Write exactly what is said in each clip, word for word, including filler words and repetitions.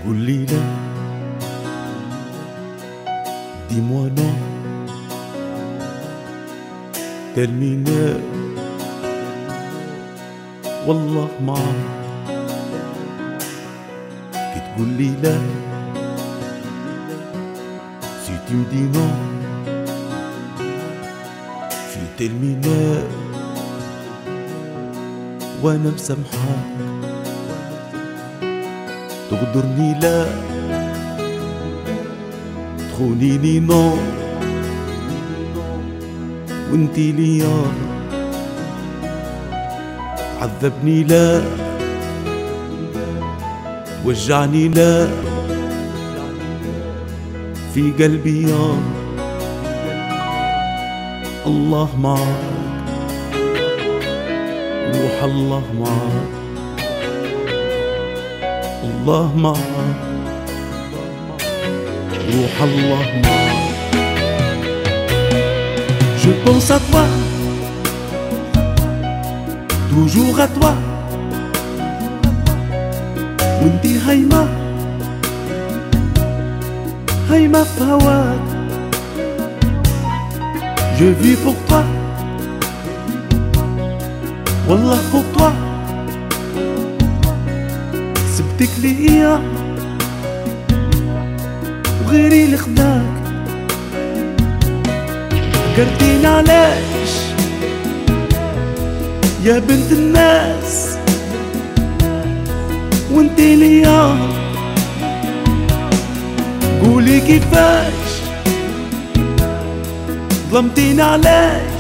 قول لي لا، dis-moi non, terminé والله معاك. كي تقول لي لا، si tu me dis non, في terminé وانا مسامحاك. تغدرني لا، تخونيني نو، وانتي ليا تعذبني لا، توجعني لا، في قلبي يا الله معاك، روح الله معاك، الله معاك، روح الله معاك. Je pense à toi, toujours à toi, وانتي هايمة هايمة في هواك. Je vis pour toi, والله pour toi. سبتك ليا وغيري اللي خداك. فكرتيني علاش يا بنت الناس، وانتي ليا قولي كيفاش ظلمتيني، علاش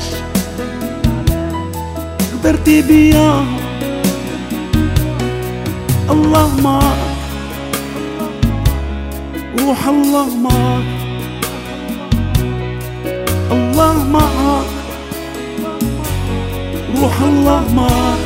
غدرتي بيا. الله معاك، روح الله معاك، الله معاك، روح الله معاك.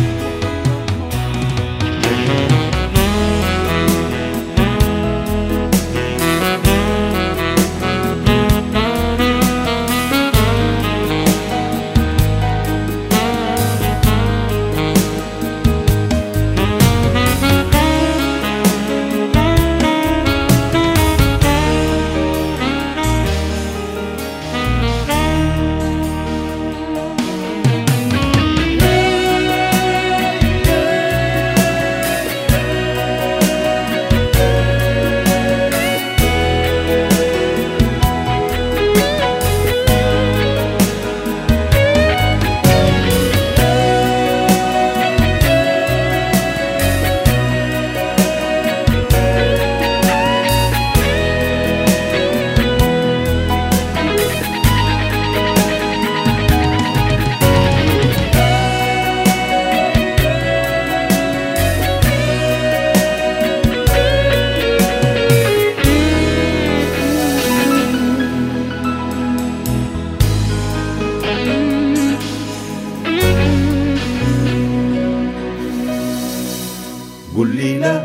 قول لي لا،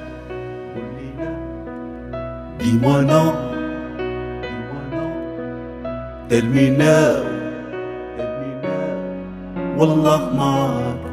dis-moi non, terminé والله معاك.